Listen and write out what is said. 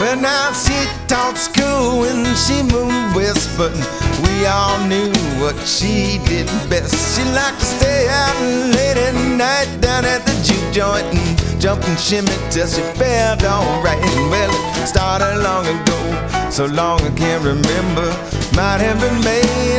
Well, now she taught school when she moved west, but we all knew what she did best. She liked to stay out late at night down at the juke joint and jump and shimmy till she felt alright. Well, it started long ago, so long I can't remember. Might have been made